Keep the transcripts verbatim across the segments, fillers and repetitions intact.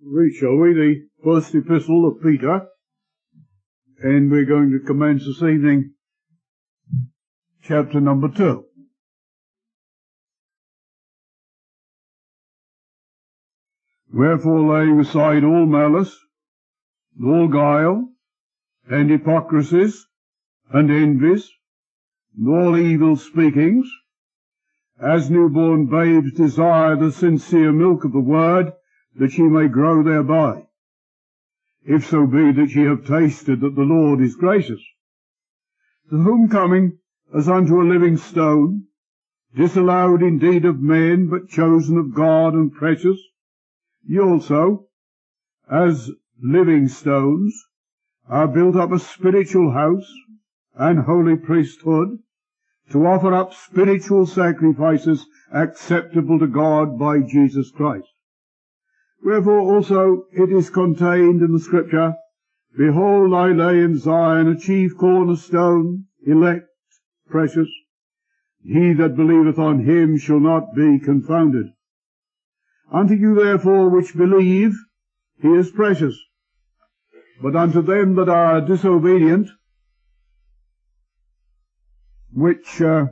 Read, shall we, the first epistle of Peter, and we're going to commence this evening chapter number two. Wherefore, laying aside all malice, and all guile, and hypocrisies, and envies, and all evil speakings, as newborn babes desire the sincere milk of the word, that ye may grow thereby, if so be that ye have tasted that the Lord is gracious. To whom coming as unto a living stone, disallowed indeed of men, but chosen of God and precious, ye also, as living stones, are built up a spiritual house and holy priesthood, to offer up spiritual sacrifices acceptable to God by Jesus Christ. Wherefore also it is contained in the Scripture, Behold, I lay in Zion a chief cornerstone, elect, precious. He that believeth on him shall not be confounded. Unto you therefore which believe, he is precious. But unto them that are disobedient, which, uh,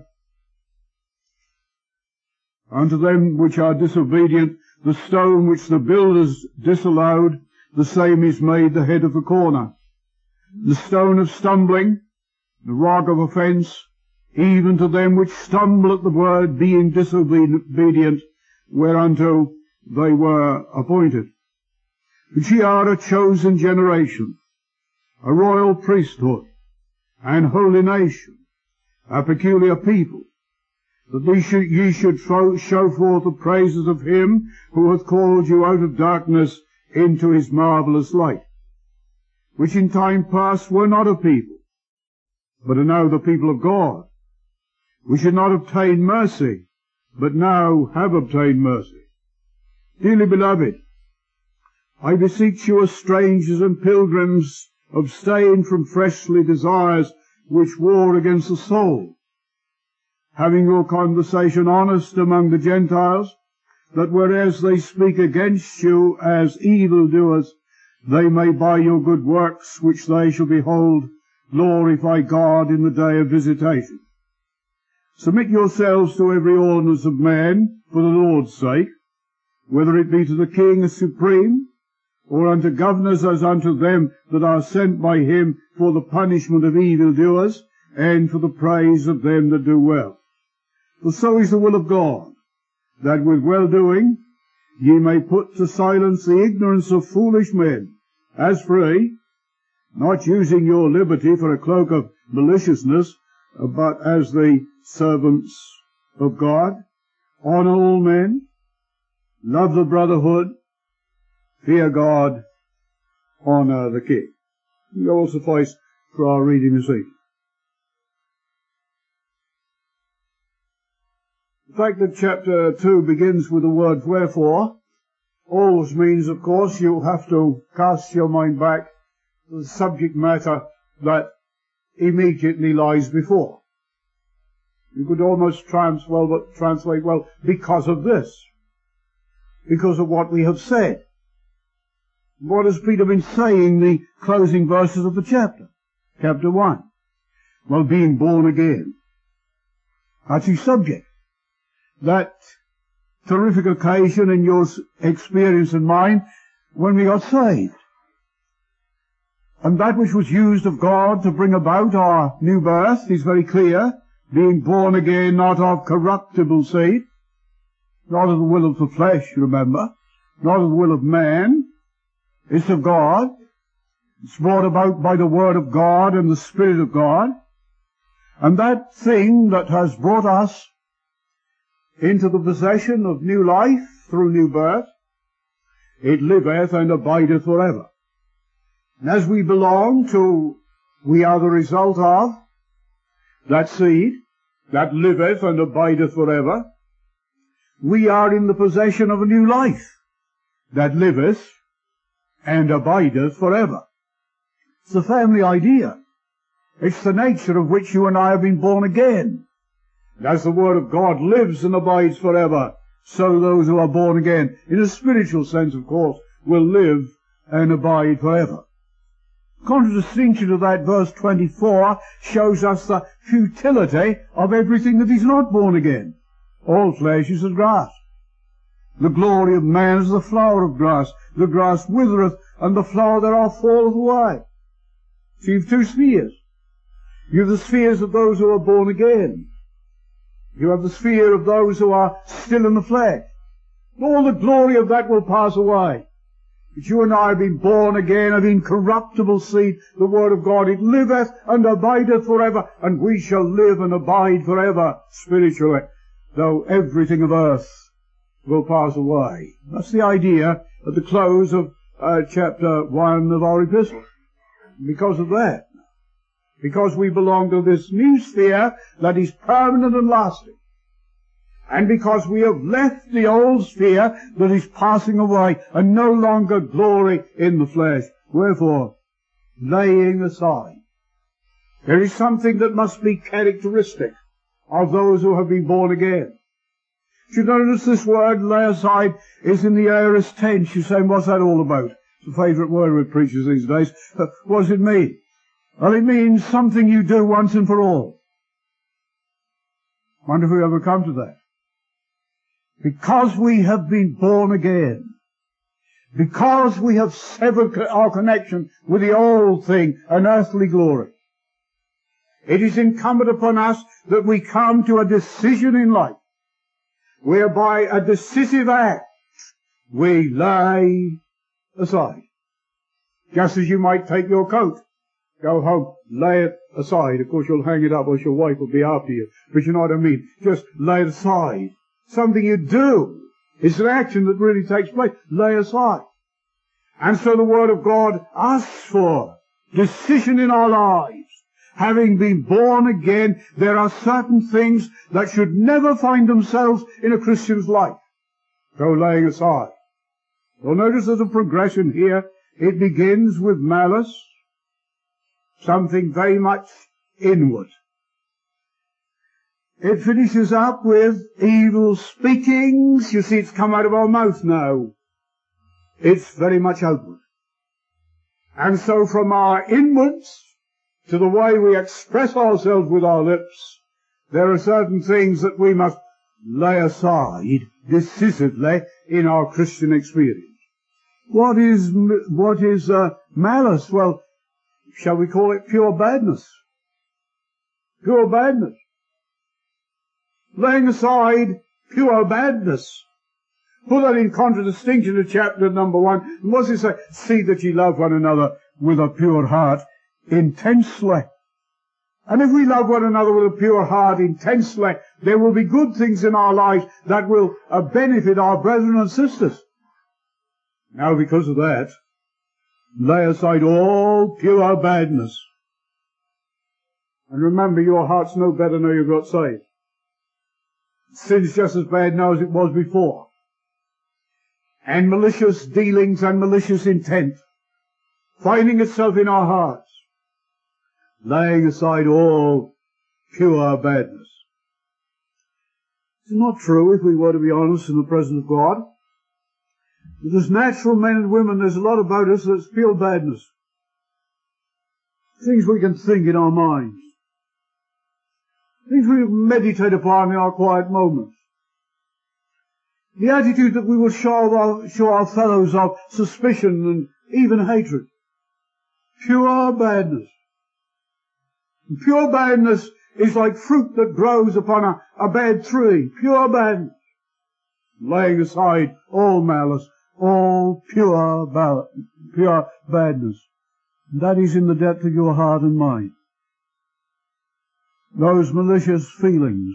unto them which are disobedient, the stone which the builders disallowed, the same is made the head of the corner. The stone of stumbling, the rock of offence, even to them which stumble at the word, being disobedient, whereunto they were appointed. But ye are a chosen generation, a royal priesthood, and holy nation, a peculiar people, that ye should, ye should show forth the praises of him who hath called you out of darkness into his marvellous light, which in time past were not a people, but are now the people of God, which had not obtained mercy, but now have obtained mercy. Dearly beloved, I beseech you as strangers and pilgrims, abstain from fleshly desires which war against the soul, having your conversation honest among the Gentiles, that whereas they speak against you as evildoers, they may by your good works, which they shall behold, glorify God in the day of visitation. Submit yourselves to every ordinance of man for the Lord's sake, whether it be to the king as supreme, or unto governors as unto them that are sent by him for the punishment of evildoers, and for the praise of them that do well. For so is the will of God, that with well-doing ye may put to silence the ignorance of foolish men, as free, not using your liberty for a cloak of maliciousness, but as the servants of God. Honour all men, love the brotherhood, fear God, honour the king. It will suffice for our reading this evening. The fact that chapter two begins with the word wherefore always means, of course, you have to cast your mind back to the subject matter that immediately lies before. You could almost trans well, but translate, well, because of this, because of what we have said. What has Peter been saying in the closing verses of the chapter? Chapter one. Well, being born again. That's his subject. That terrific occasion in your experience and mine when we got saved. And that which was used of God to bring about our new birth is very clear. Being born again, not of corruptible seed, not of the will of the flesh, remember, not of the will of man. It's of God. It's brought about by the Word of God and the Spirit of God. And that thing that has brought us into the possession of new life through new birth, it liveth and abideth forever. And as we belong to, we are the result of that seed that liveth and abideth forever, we are in the possession of a new life that liveth and abideth forever. It's the family idea. It's the nature of which you and I have been born again. And as the Word of God lives and abides forever, so those who are born again, in a spiritual sense, of course, will live and abide forever. Contradistinction to that, verse twenty-four shows us the futility of everything that is not born again. All flesh is as grass. The glory of man is the flower of grass. The grass withereth, and the flower thereof falleth away. So you've two spheres. You have the spheres of those who are born again. You have the sphere of those who are still in the flesh. All the glory of that will pass away. But you and I have been born again of incorruptible seed, the word of God. It liveth and abideth forever, and we shall live and abide forever spiritually, though everything of earth will pass away. That's the idea at the close of uh, chapter one of our epistle. Because of that, because we belong to this new sphere that is permanent and lasting, and because we have left the old sphere that is passing away and no longer glory in the flesh. Wherefore, laying aside. There is something that must be characteristic of those who have been born again. You notice this word, lay aside, is in the aorist tense. You're saying, what's that all about? It's a favourite word with preachers these days. What does it mean? Well, it means something you do once and for all. Wonder if we ever come to that. Because we have been born again, because we have severed our connection with the old thing, an earthly glory, it is incumbent upon us that we come to a decision in life, whereby a decisive act we lay aside. Just as you might take your coat, go home, lay it aside. Of course you'll hang it up or your wife will be after you, but you know what I mean. Just lay it aside. Something you do. It's an action that really takes place. Lay aside. And so the Word of God asks for decision in our lives. Having been born again, there are certain things that should never find themselves in a Christian's life. So laying aside. You'll notice there's a progression here. It begins with malice, something very much inward. It finishes up with evil speakings. You see, it's come out of our mouth now. It's very much outward. And so from our inwards to the way we express ourselves with our lips, there are certain things that we must lay aside decisively in our Christian experience. What is, what is uh, malice? Well, shall we call it pure badness? Pure badness. Laying aside pure badness. Put that in contradistinction to chapter number one. And what's it say? See that ye love one another with a pure heart intensely. And if we love one another with a pure heart intensely, there will be good things in our lives that will uh, benefit our brethren and sisters. Now, because of that, lay aside all pure badness. And remember, your heart's no better now you've got saved. Sin's just as bad now as it was before. And malicious dealings and malicious intent finding itself in our hearts, laying aside all pure badness. It's not true, if we were to be honest in the presence of God, that as natural men and women there's a lot about us that's pure badness. Things we can think in our minds. Things we meditate upon in our quiet moments. The attitude that we will show our, show our fellows of suspicion and even hatred. Pure badness. And pure badness is like fruit that grows upon a, a bad tree. Pure badness. Laying aside all malice, all pure, ba- pure badness. And that is in the depth of your heart and mind. Those malicious feelings,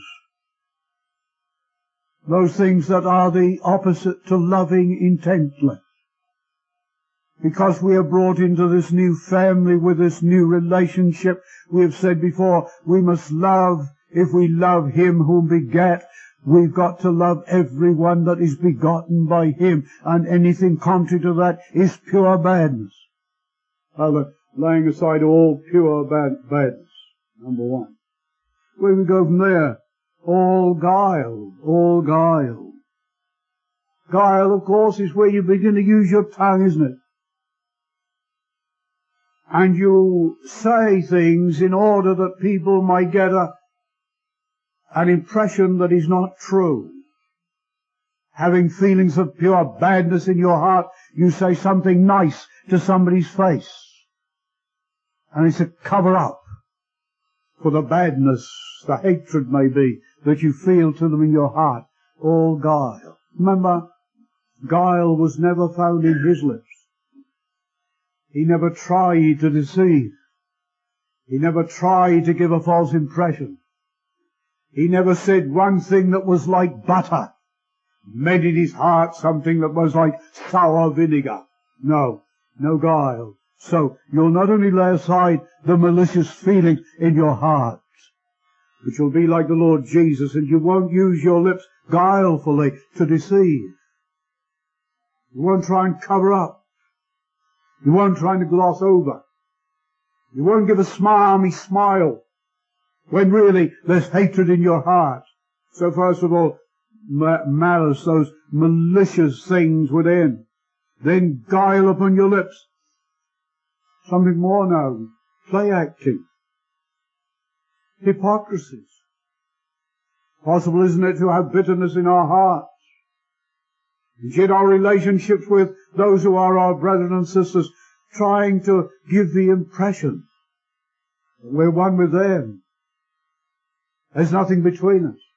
those things that are the opposite to loving intently. Because we are brought into this new family with this new relationship, we have said before, we must love, if we love Him whom begat, we've got to love everyone that is begotten by Him, and anything contrary to that is pure badness. Well, laying aside all pure bad, badness, number one. Where we go from there? All guile, all guile. Guile, of course, is where you begin to use your tongue, isn't it? And you say things in order that people might get a, an impression that is not true. Having feelings of pure badness in your heart, you say something nice to somebody's face. And it's a cover-up for the badness, the hatred maybe, that you feel to them in your heart. All guile. Remember, guile was never found in his lips. He never tried to deceive. He never tried to give a false impression. He never said one thing that was like butter, meant in his heart something that was like sour vinegar. No, no guile. So you'll not only lay aside the malicious feeling in your heart, but you'll be like the Lord Jesus, and you won't use your lips guilefully to deceive. You won't try and cover up. You won't try to gloss over. You won't give a smarmy smile when really there's hatred in your heart. So first of all, malice, those malicious things within. Then guile upon your lips. Something more now. Play acting. Hypocrisies. Possible, isn't it, to have bitterness in our hearts? And yet our relationships with those who are our brothers and sisters, trying to give the impression that we're one with them. There's nothing between us.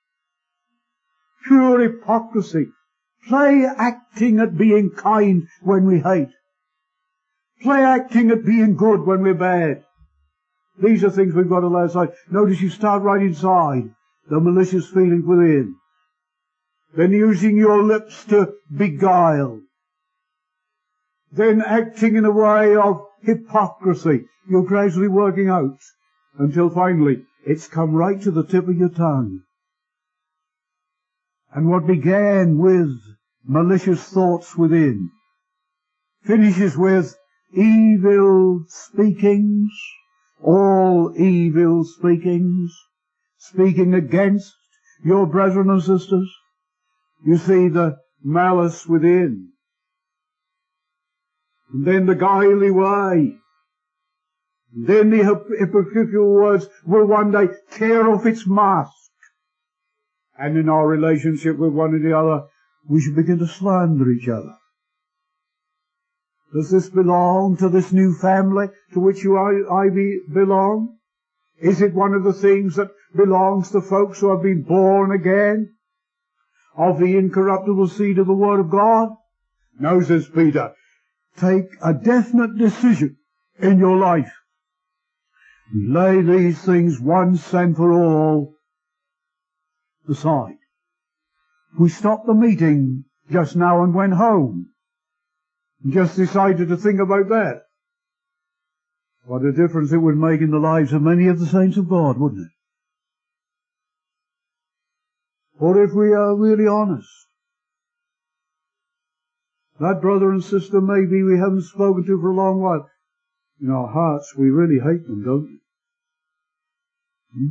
Pure hypocrisy. Play acting at being kind when we hate. Play acting at being good when we're bad. These are things we've got to lay aside. Notice you start right inside, the malicious feeling within. Then using your lips to beguile. Then acting in a way of hypocrisy. You're gradually working out until finally it's come right to the tip of your tongue. And what began with malicious thoughts within finishes with evil speakings, all evil speakings, speaking against your brethren and sisters. You see the malice within. And then the guiley way. And then the hypocritical words will one day tear off its mask. And in our relationship with one another, we should begin to slander each other. Does this belong to this new family to which you I, I be, belong? Is it one of the things that belongs to folks who have been born again of the incorruptible seed of the Word of God? No, says Peter. Take a definite decision in your life. Lay these things once and for all aside. We stopped the meeting just now and went home. And just decided to think about that. What a difference it would make in the lives of many of the saints of God, wouldn't it? Or if we are really honest, that brother and sister maybe we haven't spoken to for a long while, in our hearts we really hate them, don't we? Hmm?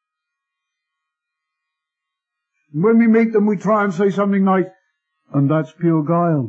And when we meet them we try and say something nice, and that's pure guile.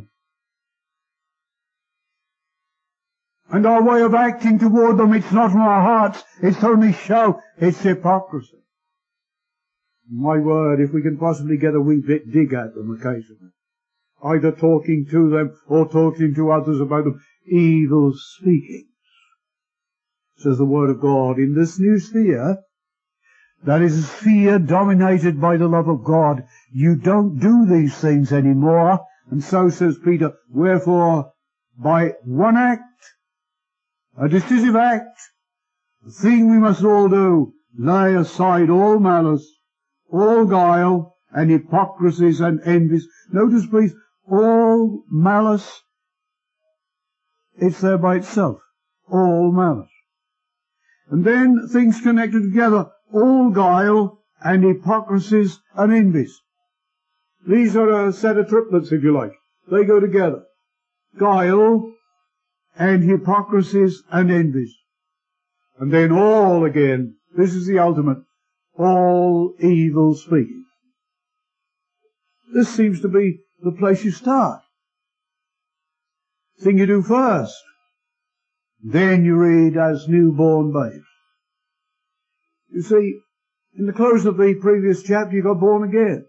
And our way of acting toward them, it's not from our hearts, it's only show, it's hypocrisy. My word, if we can possibly get a wee bit dig at them occasionally, either talking to them or talking to others about them, evil speaking, says the Word of God. In this new sphere, that is a sphere dominated by the love of God, you don't do these things anymore. And so says Peter, wherefore, by one act, a decisive act, the thing we must all do, lay aside all malice, all guile, and hypocrisies and envies. Notice, please, all malice, it's there by itself. All malice. And then things connected together, all guile and hypocrisies and envies. These are a set of triplets, if you like. They go together. Guile and hypocrisies and envies. And then all again, this is the ultimate, all evil speaking. This seems to be the place you start. Thing you do first. Then you read as newborn babes. You see, in the close of the previous chapter, you got born again.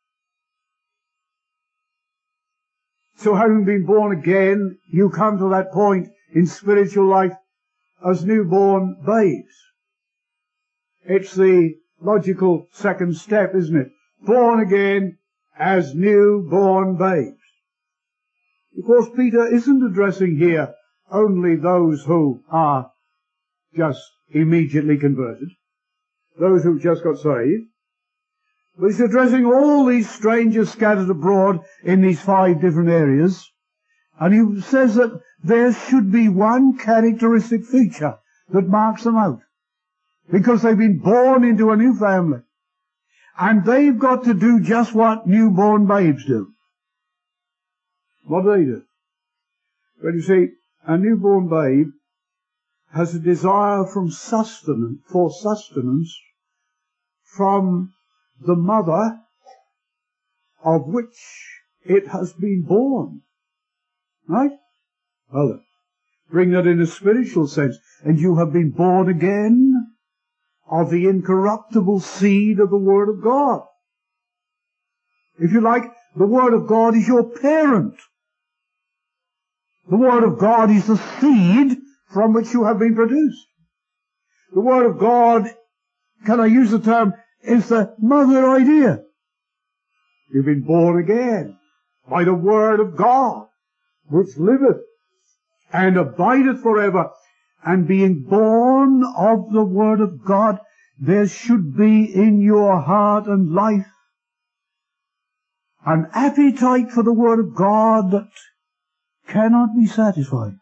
So having been born again, you come to that point in spiritual life as newborn babes. It's the logical second step, isn't it? Born again as newborn babes. Of course, Peter isn't addressing here only those who are just immediately converted, those who've just got saved, but he's addressing all these strangers scattered abroad in these five different areas, and he says that there should be one characteristic feature that marks them out, because they've been born into a new family, and they've got to do just what newborn babes do. What do they do? Well, you see, a newborn babe has a desire from sustenance, for sustenance from the mother of which it has been born. Right? Well, bring that in a spiritual sense. And you have been born again of the incorruptible seed of the Word of God. If you like, the Word of God is your parent. The Word of God is the seed from which you have been produced. The Word of God, can I use the term, is the mother idea. You've been born again by the Word of God, which liveth and abideth forever. And being born of the Word of God, there should be in your heart and life an appetite for the Word of God that cannot be satisfied.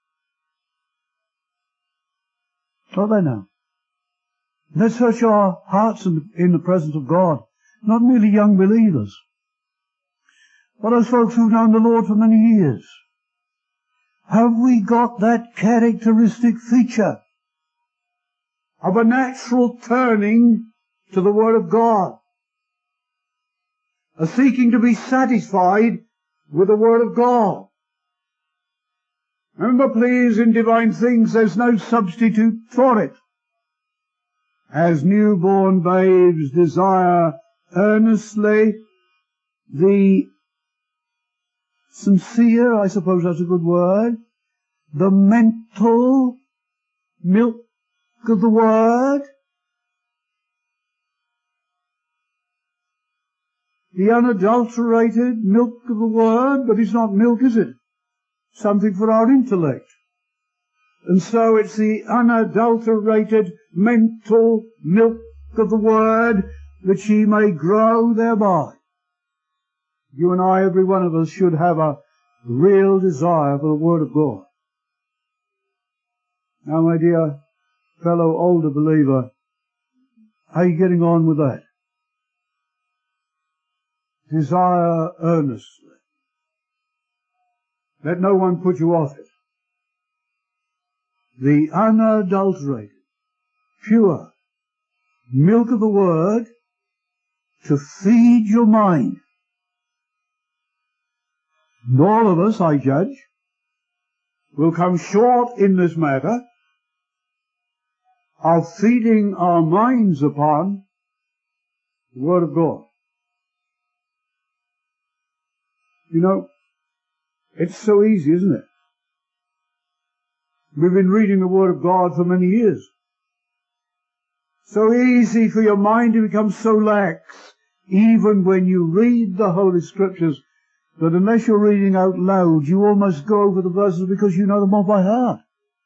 Don't they now? Let's search our hearts in, in the presence of God, not merely young believers, but as folks who've known the Lord for many years. Have we got that characteristic feature of a natural turning to the Word of God, a seeking to be satisfied with the Word of God? Remember, please, in divine things there's no substitute for it. As newborn babes desire earnestly the sincere, I suppose that's a good word, the mental milk of the Word, the unadulterated milk of the Word, but it's not milk, is it? Something for our intellect. And so it's the unadulterated mental milk of the Word, that ye may grow thereby. You and I, every one of us, should have a real desire for the Word of God. Now, my dear fellow older believer, how are you getting on with that? Desire earnestly. Let no one put you off it. The unadulterated, pure milk of the Word to feed your mind. And all of us, I judge, will come short in this matter of feeding our minds upon the Word of God. You know, it's so easy, isn't it? We've been reading the Word of God for many years. So easy for your mind to become so lax, even when you read the Holy Scriptures, that unless you're reading out loud, you almost go over the verses because you know them all by heart.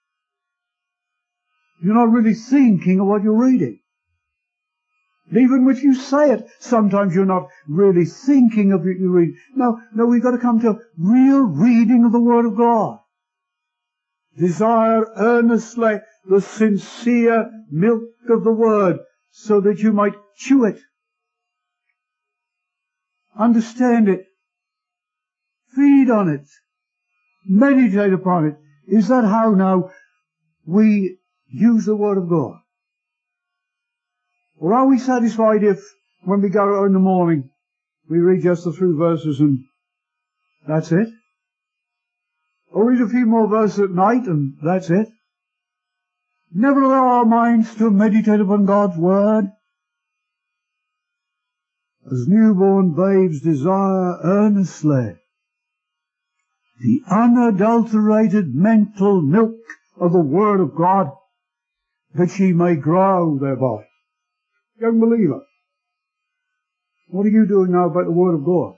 You're not really thinking of what you're reading. And even if you say it, sometimes you're not really thinking of what you read. No, no, we've got to come to real reading of the Word of God. Desire earnestly the sincere milk of the Word, so that you might chew it, understand it, feed on it, meditate upon it. Is that how now we use the Word of God? Or are we satisfied if, when we go out in the morning, We read just the three verses and that's it. Or read a few more verses at night and that's it. Never allow our minds to meditate upon God's Word. As newborn babes desire earnestly the unadulterated mental milk of the Word of God, that ye may grow thereby. Young believer, what are you doing now about the Word of God?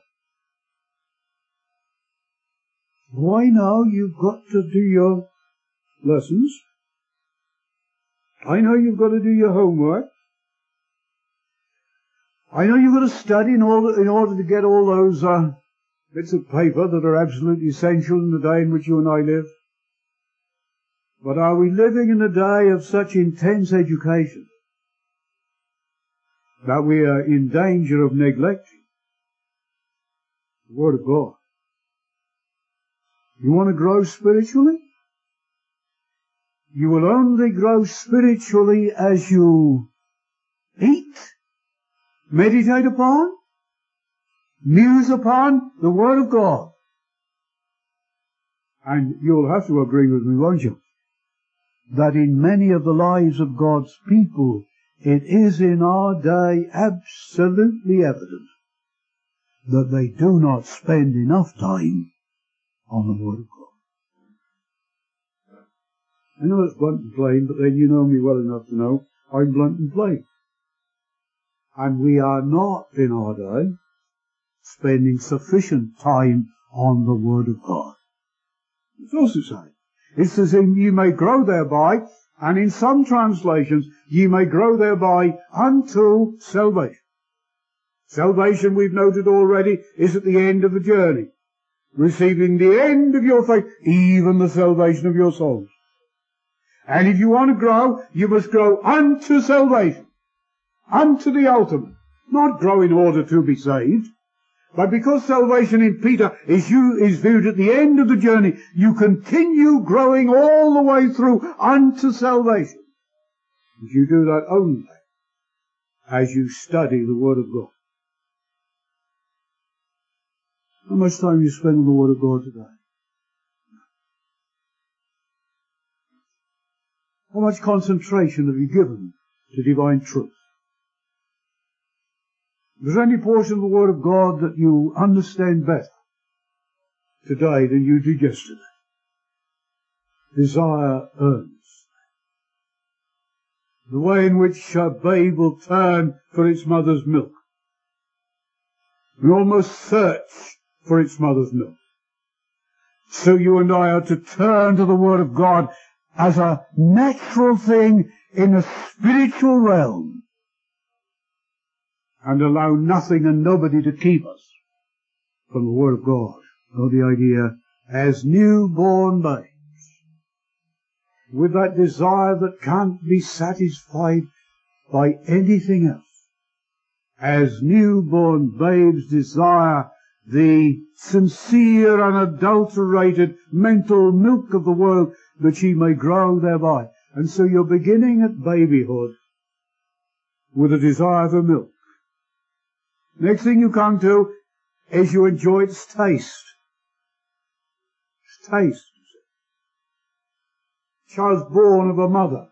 Why now you've got to do your lessons. I know you've got to do your homework. I know you've got to study in order, in order to get all those uh, bits of paper that are absolutely essential in the day in which you and I live. But are we living in a day of such intense education that we are in danger of neglecting the Word of God? You want to grow spiritually? You will only grow spiritually as you eat, meditate upon, muse upon the Word of God. And you'll have to agree with me, won't you, that in many of the lives of God's people, it is in our day absolutely evident that they do not spend enough time on the Word of God. I know it's blunt and plain, but then you know me well enough to know I'm blunt and plain. And we are not, in our day, spending sufficient time on the Word of God. It's also saying, it says, you may grow thereby, and in some translations, ye may grow thereby unto salvation. Salvation, we've noted already, is at the end of the journey. Receiving the end of your faith, even the salvation of your souls. And if you want to grow, you must grow unto salvation, unto the ultimate. Not grow in order to be saved, but because salvation in Peter is, you, is viewed at the end of the journey, you continue growing all the way through unto salvation. And you do that only as you study the Word of God. How much time do you spend on the Word of God today? How much concentration have you given to divine truth? Is there any portion of the Word of God that you understand better today than you did yesterday? Desire earns. The way in which a babe will turn for its mother's milk. And almost search for its mother's milk. So you and I are to turn to the Word of God as a natural thing in the spiritual realm, and allow nothing and nobody to keep us from the Word of God. Or the idea, as newborn babes, with that desire that can't be satisfied by anything else, as newborn babes desire the sincere, unadulterated mental milk of the world, that ye may grow thereby. And so you're beginning at babyhood with a desire for milk. Next thing you come to is you enjoy its taste. Its taste. Child's born of a mother,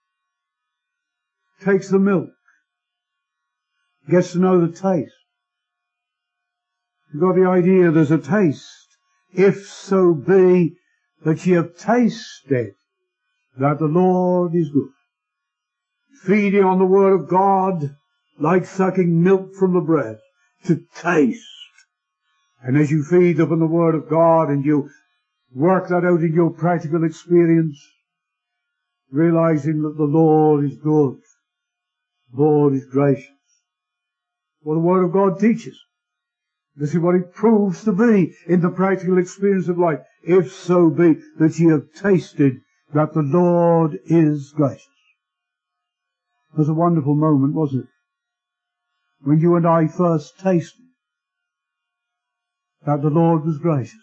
takes the milk, gets to know the taste. You've got the idea there's a taste, if so be that ye have tasted that the Lord is good. Feeding on the Word of God like sucking milk from the bread, to taste. And as you feed upon the Word of God and you work that out in your practical experience, realizing that the Lord is good, the Lord is gracious. What the Word of God teaches. This is what it proves to be in the practical experience of life. If so be that ye have tasted that the Lord is gracious. It was a wonderful moment, wasn't it? When you and I first tasted that the Lord was gracious.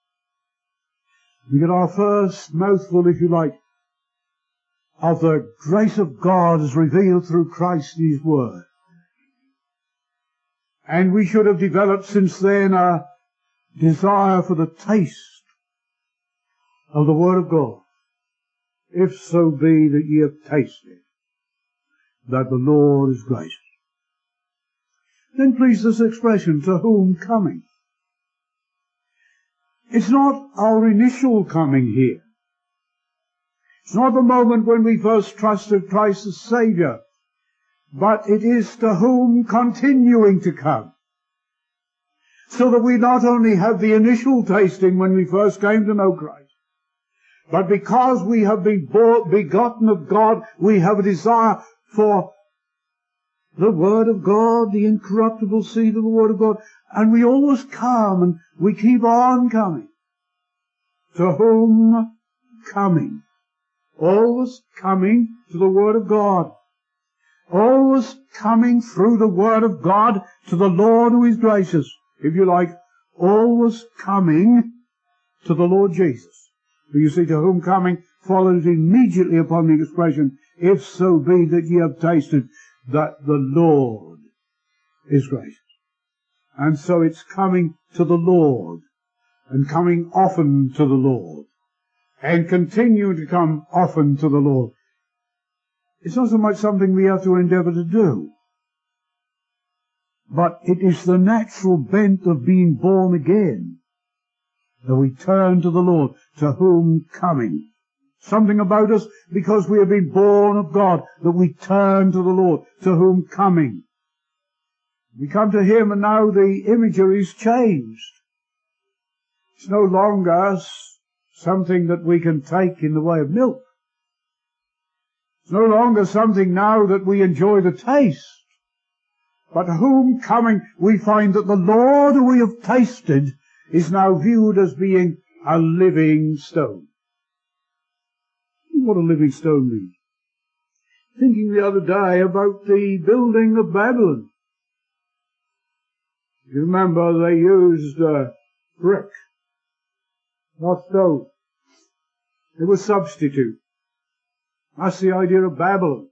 We get our first mouthful, if you like, of the grace of God as revealed through Christ in His Word. And we should have developed since then a desire for the taste of the Word of God. If so be that ye have tasted that the Lord is gracious. Then please this expression, to whom coming? It's not our initial coming here. It's not the moment when we first trusted Christ as Saviour, but it is to whom continuing to come. So that we not only have the initial tasting when we first came to know Christ, but because we have been born, begotten of God, we have a desire for the Word of God, the incorruptible seed of the Word of God, and we always come and we keep on coming. To whom coming? Always coming to the Word of God. Always coming through the Word of God to the Lord who is gracious. If you like, always coming to the Lord Jesus. For you see, to whom coming follows immediately upon the expression, if so be that ye have tasted that the Lord is gracious. And so it's coming to the Lord, and coming often to the Lord, and continue to come often to the Lord. It's not so much something we have to endeavour to do, but it is the natural bent of being born again, that we turn to the Lord, to whom coming. Something about us, because we have been born of God, that we turn to the Lord, to whom coming. We come to Him, and now the imagery is changed. It's no longer something that we can take in the way of milk. It's no longer something now that we enjoy the taste. But to whom coming, we find that the Lord who we have tasted is now viewed as being a living stone. What a living stone means. Thinking the other day about the building of Babylon. You remember they used uh, brick, not stone. It was substitute. That's the idea of Babylon.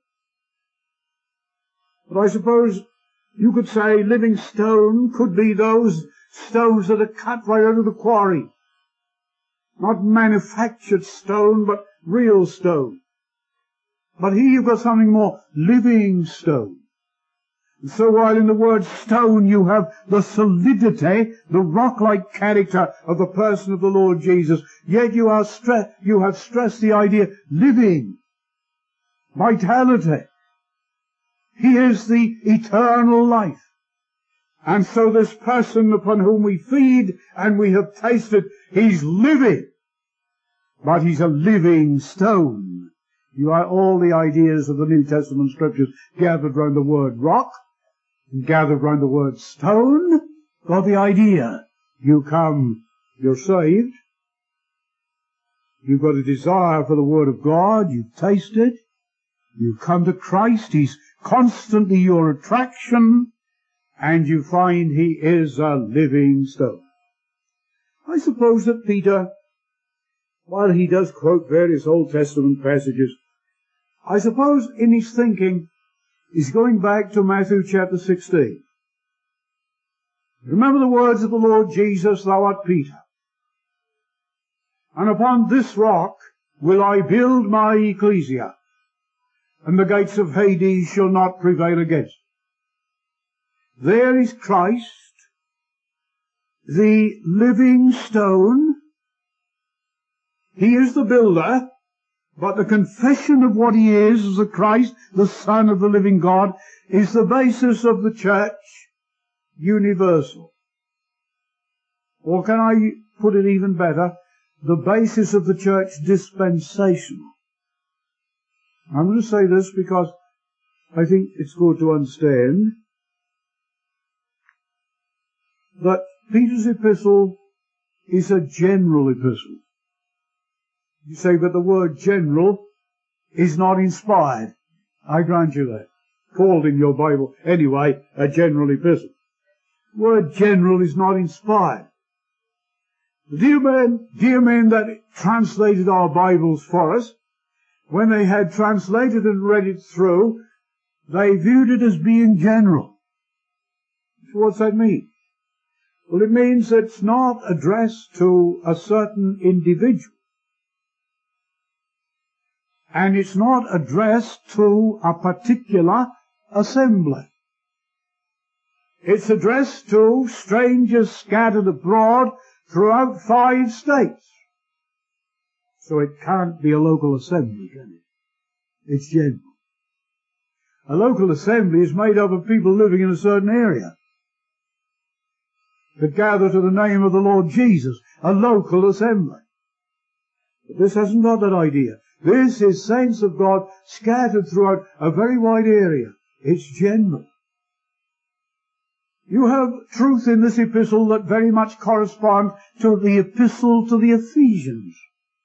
But I suppose you could say living stone could be those stones that are cut right out of the quarry. Not manufactured stone, but real stone. But here you've got something more, living stone. And so while in the word stone you have the solidity, the rock-like character of the person of the Lord Jesus, yet you are stre- you have stressed the idea living, vitality. He is the eternal life. And so this person upon whom we feed and we have tasted, he's living. But he's a living stone. You are all the ideas of the New Testament scriptures gathered round the word rock, and gathered round the word stone. Got the idea. You come, you're saved. You've got a desire for the Word of God. You've tasted. You've come to Christ. He's constantly your attraction. And you find He is a living stone. I suppose that Peter, while he does quote various Old Testament passages, I suppose in his thinking he's going back to Matthew chapter sixteen. Remember the words of the Lord Jesus, thou art Peter. And upon this rock will I build my ecclesia, and the gates of Hades shall not prevail against it. There is Christ, the living stone. He is the builder, but the confession of what He is as the Christ, the Son of the living God, is the basis of the church universal. Or can I put it even better? The basis of the church dispensational. I'm going to say this because I think it's good to understand that Peter's epistle is a general epistle. You say, but the word general is not inspired. I grant you that. Called in your Bible, anyway, a general epistle. The word general is not inspired. The dear men, dear men that translated our Bibles for us, when they had translated and read it through, they viewed it as being general. So what's that mean? Well, it means it's not addressed to a certain individual. And it's not addressed to a particular assembly. It's addressed to strangers scattered abroad throughout five states. So it can't be a local assembly, can it? It's general. A local assembly is made up of people living in a certain area that gather to the name of the Lord Jesus. A local assembly. But this hasn't got that idea. This is saints of God scattered throughout a very wide area. It's general. You have truth in this epistle that very much corresponds to the epistle to the Ephesians.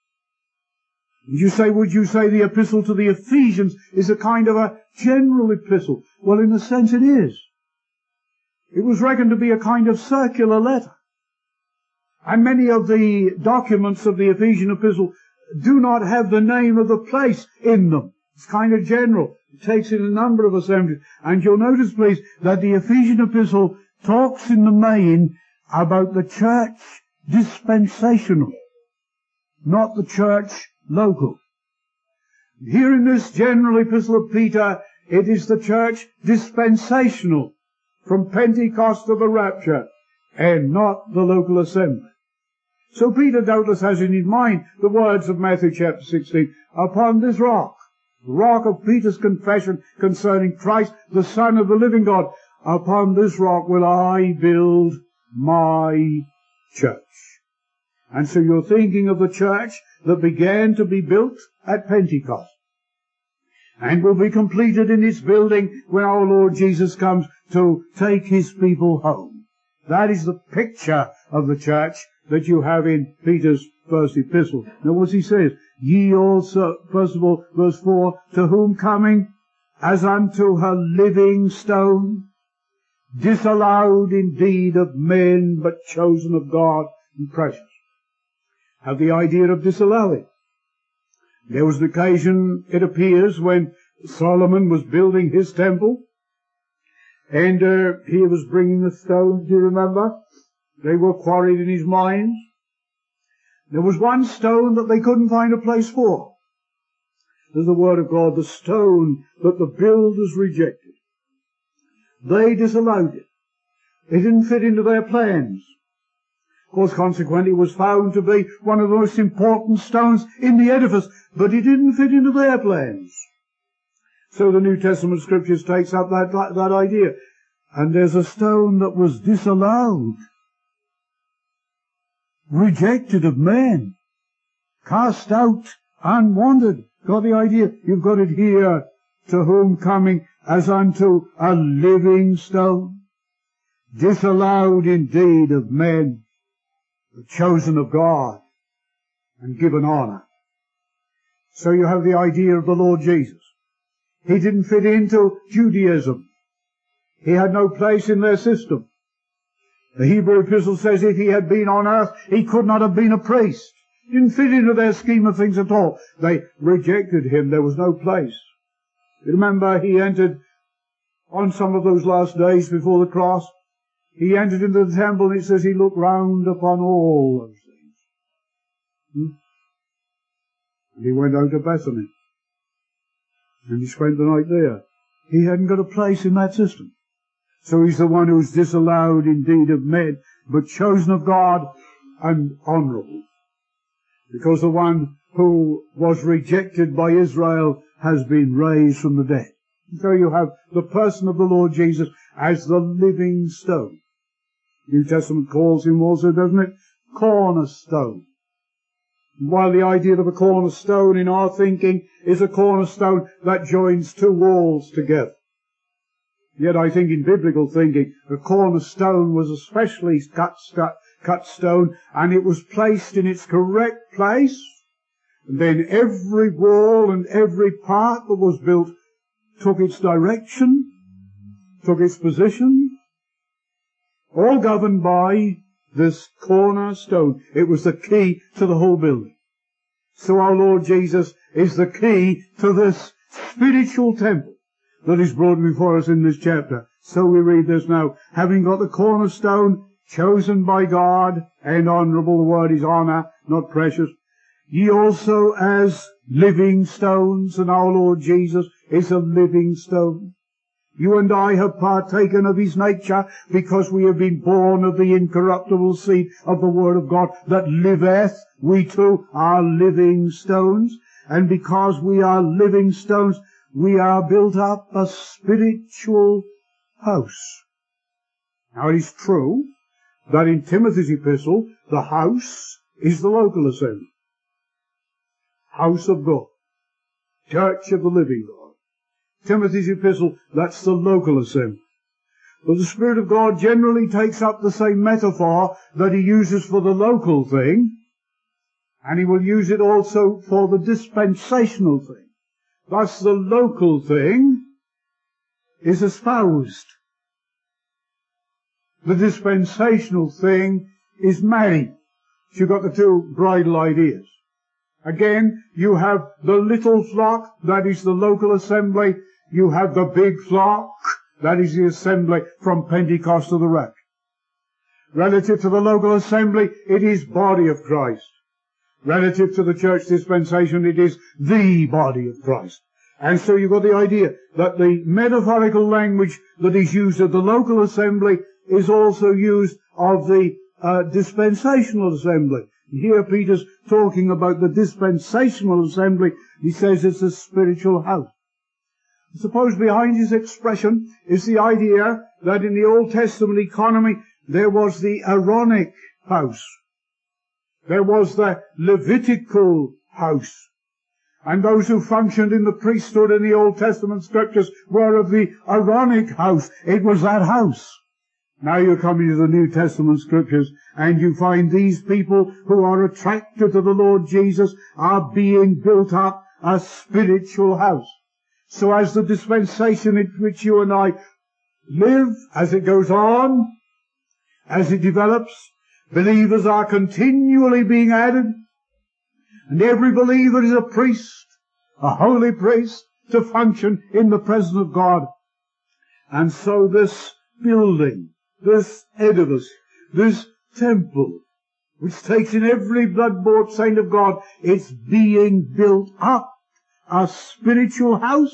You say, would you say the epistle to the Ephesians is a kind of a general epistle? Well, in a sense it is. It was reckoned to be a kind of circular letter. And many of the documents of the Ephesian epistle do not have the name of the place in them. It's kind of general. It takes in a number of assemblies. And you'll notice, please, that the Ephesian epistle talks in the main about the church dispensational, not the church local. Here in this general epistle of Peter, it is the church dispensational, from Pentecost to the rapture, and not the local assembly. So Peter doubtless has in his mind the words of Matthew chapter sixteen, upon this rock, the rock of Peter's confession concerning Christ, the Son of the living God, upon this rock will I build my church. And so you're thinking of the church that began to be built at Pentecost and will be completed in its building when our Lord Jesus comes to take his people home. That is the picture of the church that you have in Peter's first epistle. Now what he says, ye also, first of all, verse four, to whom coming as unto a living stone, disallowed indeed of men, but chosen of God and precious. Have the idea of disallowing. There was an occasion, it appears, when Solomon was building his temple, and uh, he was bringing the stones, do you remember? They were quarried in his mines. There was one stone that they couldn't find a place for. There's the word of God, the stone that the builders rejected. They disallowed it. It didn't fit into their plans. Of course, consequently, it was found to be one of the most important stones in the edifice, but it didn't fit into their plans. So the New Testament Scriptures takes up that, that idea. And there's a stone that was disallowed, rejected of men, cast out, unwanted. Got the idea? You've got it here. To whom coming as unto a living stone, disallowed indeed of men, but chosen of God, and given honor. So you have the idea of the Lord Jesus. He didn't fit into Judaism. He had no place in their system. The Hebrew epistle says if he had been on earth, he could not have been a priest. He didn't fit into their scheme of things at all. They rejected him. There was no place. You remember he entered on some of those last days before the cross. He entered into the temple and it says he looked round upon all those things. Hmm? And he went out to Bethany. And he spent the night there. He hadn't got a place in that system. So he's the one who's disallowed indeed of men, but chosen of God and honourable. Because the one who was rejected by Israel has been raised from the dead. So you have the person of the Lord Jesus as the living stone. New Testament calls him also, doesn't it? Cornerstone. While the idea of a cornerstone in our thinking is a cornerstone that joins two walls together. Yet I think in biblical thinking, a cornerstone was a specially cut, cut stone, and it was placed in its correct place. And then every wall and every part that was built took its direction, took its position, all governed by this cornerstone. It was the key to the whole building. So our Lord Jesus is the key to this spiritual temple that is brought before us in this chapter. So we read this now, having got the cornerstone chosen by God, and honourable, the word is honour, not precious, ye also as living stones, and our Lord Jesus is a living stone. You and I have partaken of his nature because we have been born of the incorruptible seed of the word of God that liveth. We too are living stones. And because we are living stones, we are built up a spiritual house. Now it is true that in Timothy's epistle, the house is the local assembly. House of God. Church of the living God. Timothy's epistle, that's the local assembly. But the Spirit of God generally takes up the same metaphor that he uses for the local thing, and he will use it also for the dispensational thing. Thus the local thing is espoused. The dispensational thing is married. So you've got the two bridal ideas. Again, you have the little flock, that is the local assembly. You have the big flock, that is the assembly from Pentecost to the rapture. Relative to the local assembly, it is body of Christ. Relative to the church dispensation, it is the body of Christ. And so you've got the idea that the metaphorical language that is used of the local assembly is also used of the uh, dispensational assembly. Here Peter's talking about the dispensational assembly. He says it's a spiritual house. I suppose behind his expression is the idea that in the Old Testament economy there was the Aaronic house. There was the Levitical house. And those who functioned in the priesthood in the Old Testament scriptures were of the Aaronic house. It was that house. Now you come into the New Testament scriptures and you find these people who are attracted to the Lord Jesus are being built up a spiritual house. So as the dispensation in which you and I live, as it goes on, as it develops, believers are continually being added, and every believer is a priest, a holy priest, to function in the presence of God. And so this building, this edifice, this temple, which takes in every blood-bought saint of God, it's being built up, a spiritual house.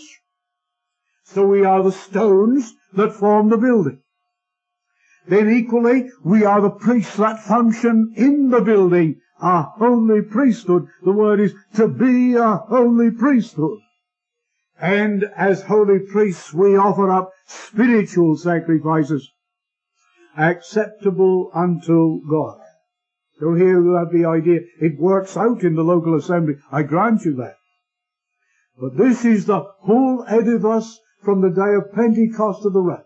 So we are the stones that form the building. Then equally, we are the priests that function in the building, a holy priesthood. The word is to be a holy priesthood. And as holy priests, we offer up spiritual sacrifices acceptable unto God. So here we have the idea. It works out in the local assembly. I grant you that. But this is the whole edifice from the day of Pentecost to the rapture.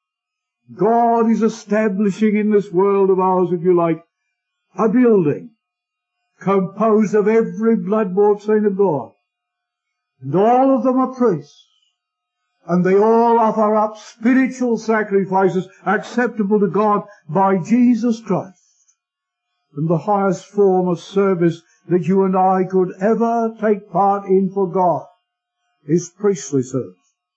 God is establishing in this world of ours, if you like, a building composed of every blood-bought saint of God. And all of them are priests. And they all offer up spiritual sacrifices acceptable to God by Jesus Christ. And the highest form of service that you and I could ever take part in for God is priestly service.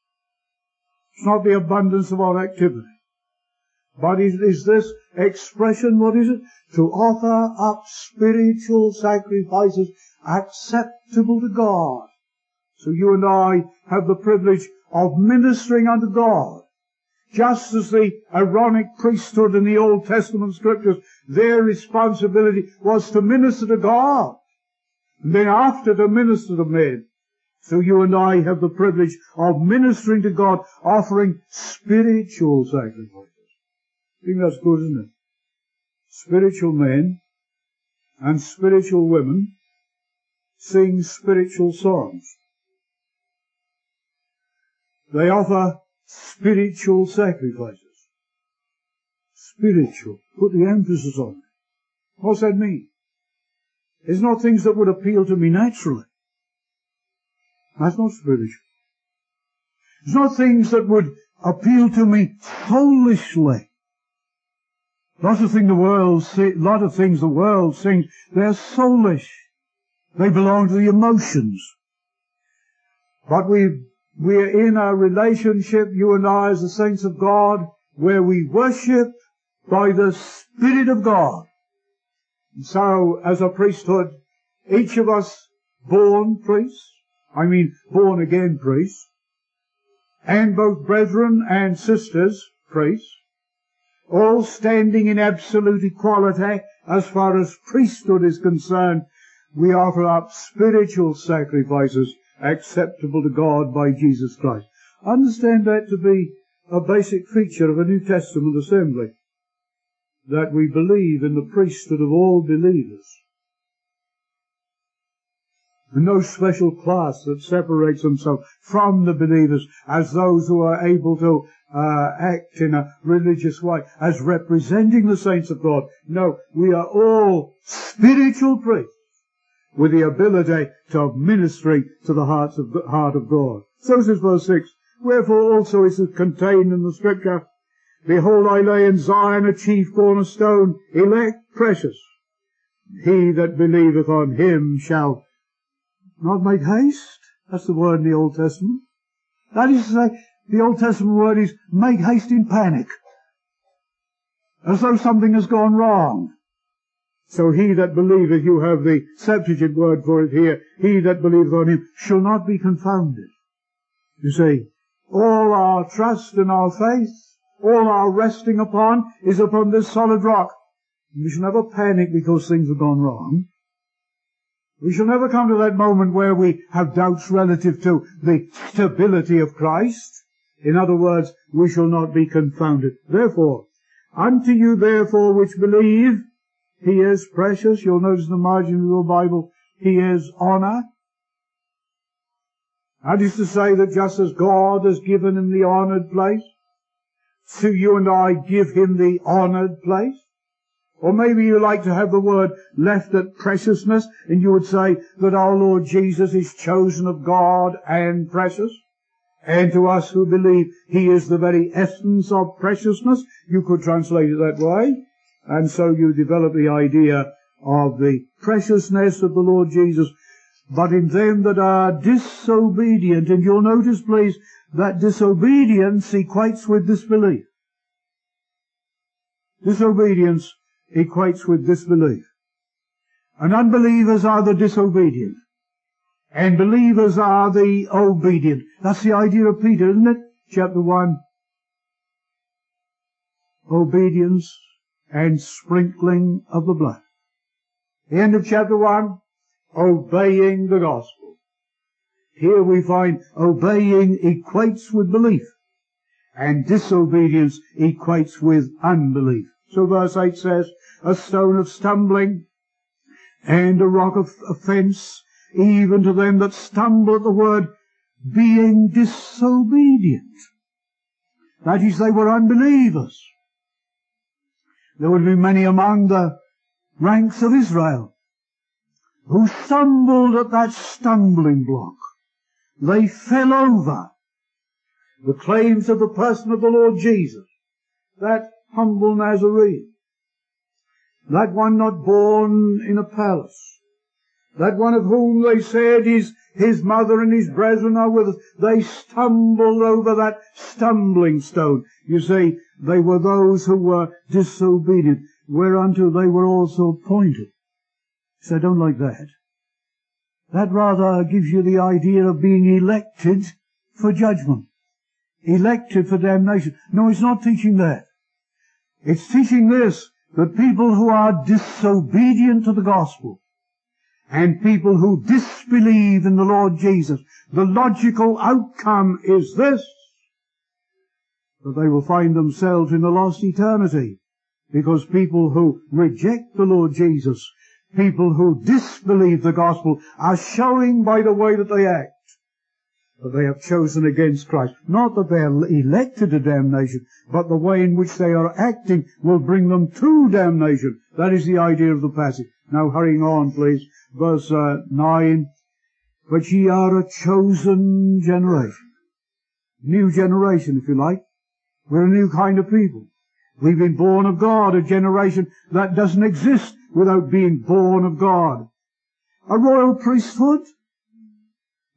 It's not the abundance of our activity, but it is this expression, what is it? To offer up spiritual sacrifices acceptable to God. So you and I have the privilege of ministering unto God. Just as the Aaronic priesthood in the Old Testament scriptures, their responsibility was to minister to God, and then after to minister to men. So you and I have the privilege of ministering to God, offering spiritual sacrifices. I think that's good, isn't it? Spiritual men and spiritual women sing spiritual songs. They offer spiritual sacrifices. Spiritual. Put the emphasis on it. What's that mean? It's not things that would appeal to me naturally. That's not spiritual. It's not things that would appeal to me foolishly. Lots of things the world, see, lot of things the world sings, they're soulish. They belong to the emotions. But we We're in a relationship, you and I, as the saints of God, where we worship by the Spirit of God. And so, as a priesthood, each of us born priests, I mean born again priests, and both brethren and sisters priests, all standing in absolute equality as far as priesthood is concerned, we offer up spiritual sacrifices acceptable to God by Jesus Christ. Understand that to be a basic feature of a New Testament assembly, that we believe in the priesthood of all believers. No special class that separates themselves from the believers as those who are able to uh, act in a religious way, as representing the saints of God. No, we are all spiritual priests with the ability to ministry to the hearts of, heart of God. So says verse six, wherefore also is it contained in the Scripture, behold, I lay in Zion a chief cornerstone, elect, precious. He that believeth on him shall not make haste. That's the word in the Old Testament. That is to say, the Old Testament word is make haste in panic, as though something has gone wrong. So he that believeth, you have the Septuagint word for it here, he that believeth on him shall not be confounded. You see, all our trust and our faith, all our resting upon is upon this solid rock. We shall never panic because things have gone wrong. We shall never come to that moment where we have doubts relative to the stability of Christ. In other words, we shall not be confounded. Therefore, unto you therefore which believe, he is precious. You'll notice in the margin of your Bible, he is honor. That is to say that just as God has given him the honored place, so you and I give him the honored place. Or maybe you like to have the word left at preciousness, and you would say that our Lord Jesus is chosen of God and precious. And to us who believe he is the very essence of preciousness, you could translate it that way. And so you develop the idea of the preciousness of the Lord Jesus. But in them that are disobedient, and you'll notice, please, that disobedience equates with disbelief. Disobedience equates with disbelief. And unbelievers are the disobedient, and believers are the obedient. That's the idea of Peter, isn't it? Chapter one. Obedience and sprinkling of the blood. The end of chapter one, obeying the gospel. Here we find obeying equates with belief, and disobedience equates with unbelief. So verse eight says, a stone of stumbling and a rock of offense, even to them that stumble at the word, being disobedient. That is, they were unbelievers. There would be many among the ranks of Israel who stumbled at that stumbling block. They fell over the claims of the person of the Lord Jesus, that humble Nazarene, that one not born in a palace, that one of whom they said his, his mother and his brethren are with us. They stumbled over that stumbling stone. You see, they were those who were disobedient, whereunto they were also appointed. So I don't like that. That rather gives you the idea of being elected for judgment, elected for damnation. No, it's not teaching that. It's teaching this, that people who are disobedient to the gospel and people who disbelieve in the Lord Jesus, the logical outcome is this, that they will find themselves in a lost eternity, because people who reject the Lord Jesus, people who disbelieve the gospel, are showing by the way that they act that they have chosen against Christ. Not that they are elected to damnation, but the way in which they are acting will bring them to damnation. That is the idea of the passage. Now hurrying on, please. Verse uh, nine. But ye are a chosen generation. New generation, if you like. We're a new kind of people. We've been born of God, a generation that doesn't exist without being born of God. A royal priesthood.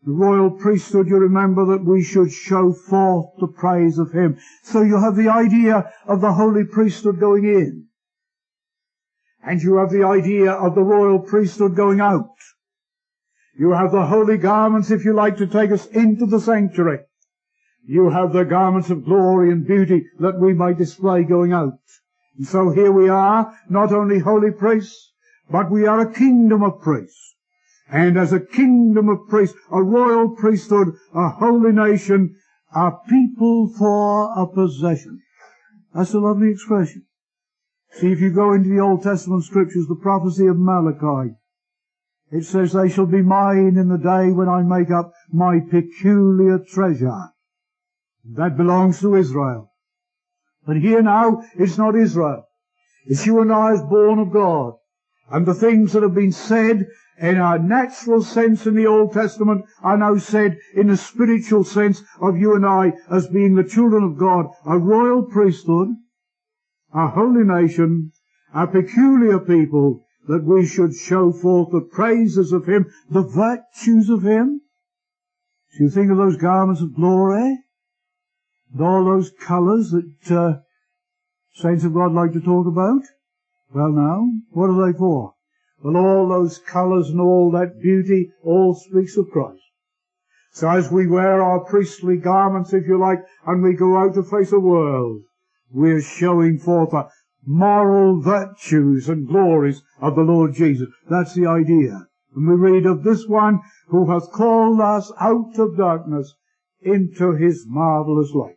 The royal priesthood, you remember that we should show forth the praise of Him. So you have the idea of the holy priesthood going in. And you have the idea of the royal priesthood going out. You have the holy garments, if you like, to take us into the sanctuary. You have the garments of glory and beauty that we might display going out. And so here we are, not only holy priests, but we are a kingdom of priests. And as a kingdom of priests, a royal priesthood, a holy nation, a people for a possession. That's a lovely expression. See, if you go into the Old Testament scriptures, the prophecy of Malachi, it says, they shall be mine in the day when I make up my peculiar treasure. That belongs to Israel. But here now, it's not Israel. It's you and I as born of God. And the things that have been said in a natural sense in the Old Testament are now said in a spiritual sense of you and I as being the children of God, a royal priesthood, a holy nation, a peculiar people, that we should show forth the praises of Him, the virtues of Him. Do you think of those garments of glory? And all those colours that uh, saints of God like to talk about? Well now, what are they for? Well, all those colours and all that beauty all speaks of Christ. So as we wear our priestly garments, if you like, and we go out to face the world, we're showing forth the moral virtues and glories of the Lord Jesus. That's the idea. And we read of this one who hath called us out of darkness into His marvellous light.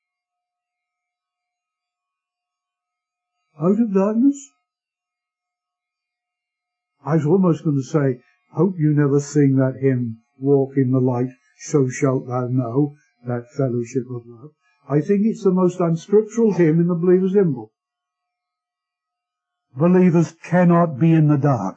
Out of darkness? I was almost going to say, hope you never sing that hymn, Walk in the Light, so shalt thou know, that fellowship of love. I think it's the most unscriptural hymn in the Believer's Hymn Book. Believers cannot be in the dark.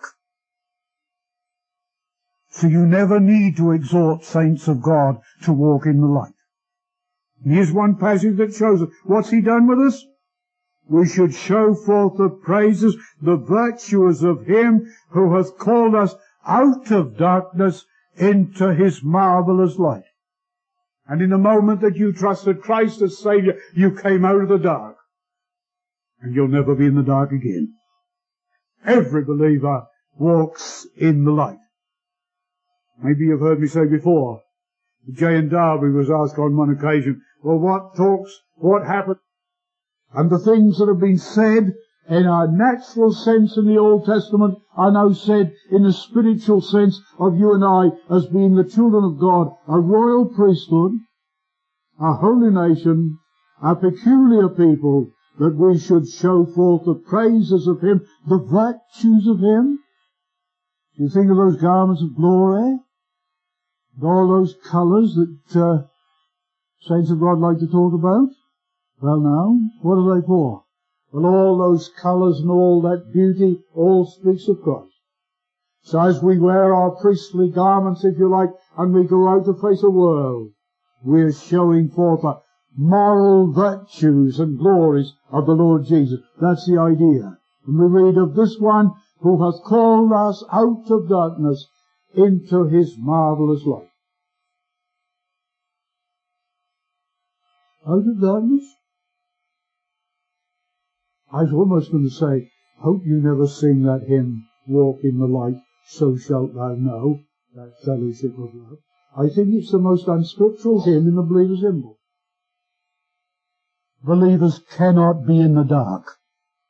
So you never need to exhort saints of God to walk in the light. And here's one passage that shows us, what's He done with us? We should show forth the praises, the virtues of Him who hath called us out of darkness into His marvellous light. And in the moment that you trusted Christ as Saviour, you came out of the dark. And you'll never be in the dark again. Every believer walks in the light. Maybe you've heard me say before, J N Darby was asked on one occasion, well, what talks, what happened? And the things that have been said in a natural sense in the Old Testament are now said in a spiritual sense of you and I as being the children of God, a royal priesthood, a holy nation, a peculiar people, that we should show forth the praises of Him, the virtues of Him. Do you think of those garments of glory? And all those colours that uh, saints of God like to talk about? Well now, what are they for? Well, all those colours and all that beauty all speaks of Christ. So as we wear our priestly garments, if you like, and we go out to face the world, we're showing forth the moral virtues and glories of the Lord Jesus. That's the idea. And we read of this one who hath called us out of darkness into His marvellous light. Out of darkness? I was almost going to say, hope you never sing that hymn, Walk in the Light, so shalt thou know, that fellowship of love. I think it's the most unscriptural hymn in the Believer's Hymn Book. Believers cannot be in the dark.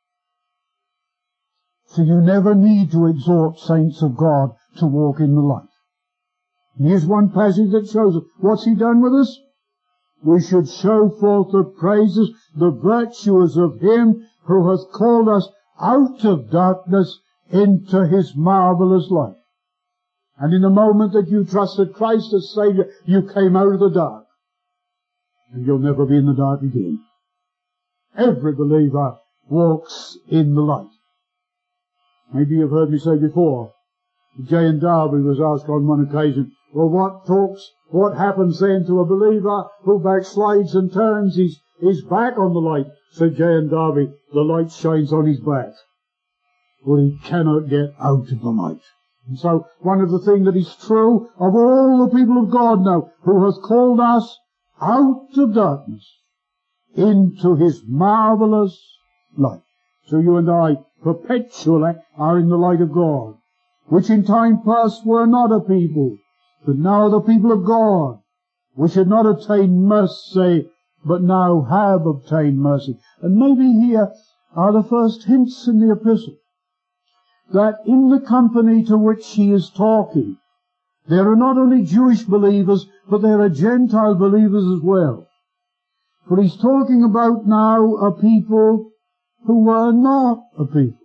So you never need to exhort saints of God to walk in the light. And here's one passage that shows us, what's He done with us? We should show forth the praises, the virtues of Him who hath called us out of darkness into His marvellous light. And in the moment that you trusted Christ as Saviour, you came out of the dark. And you'll never be in the dark again. Every believer walks in the light. Maybe you've heard me say before, J N Darby was asked on one occasion, well, what talks, what happens then to a believer who backslides and turns his, his back on the light? Said J N Darby, the light shines on his back, for he cannot get out of the light. And so one of the things that is true of all the people of God now, who has called us out of darkness into his marvelous light. So you and I perpetually are in the light of God, which in time past were not a people, but now the people of God, which had not attained mercy, but now have obtained mercy. And maybe here are the first hints in the epistle, that in the company to which he is talking, there are not only Jewish believers, but there are Gentile believers as well. For he's talking about now a people who were not a people.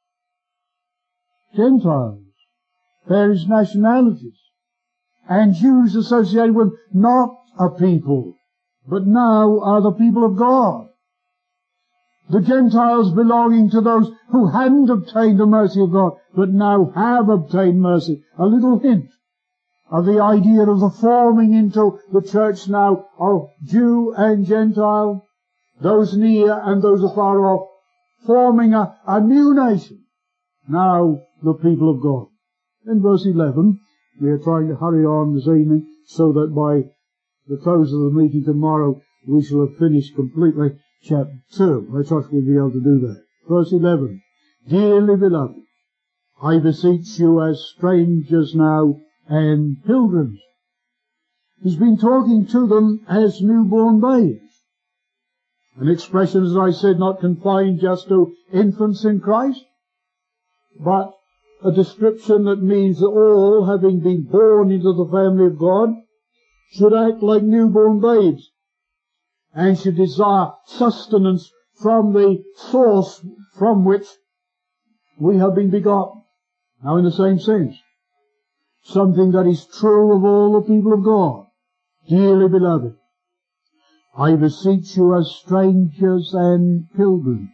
Gentiles, various nationalities, and Jews associated with not a people, but now are the people of God. The Gentiles belonging to those who hadn't obtained the mercy of God, but now have obtained mercy. A little hint of the idea of the forming into the church now of Jew and Gentile, those near and those afar off, forming a, a new nation, now the people of God. In verse eleven, we are trying to hurry on this evening so that by the close of the meeting tomorrow we shall have finished completely chapter two. I trust we'll be able to do that. Verse eleven, Dearly beloved, I beseech you as strangers now and pilgrims. He's been talking to them as newborn babes. An expression, as I said, not confined just to infants in Christ, but a description that means that all, having been born into the family of God, should act like newborn babes and should desire sustenance from the source from which we have been begotten. Now in the same sense, something that is true of all the people of God. Dearly beloved, I beseech you as strangers and pilgrims.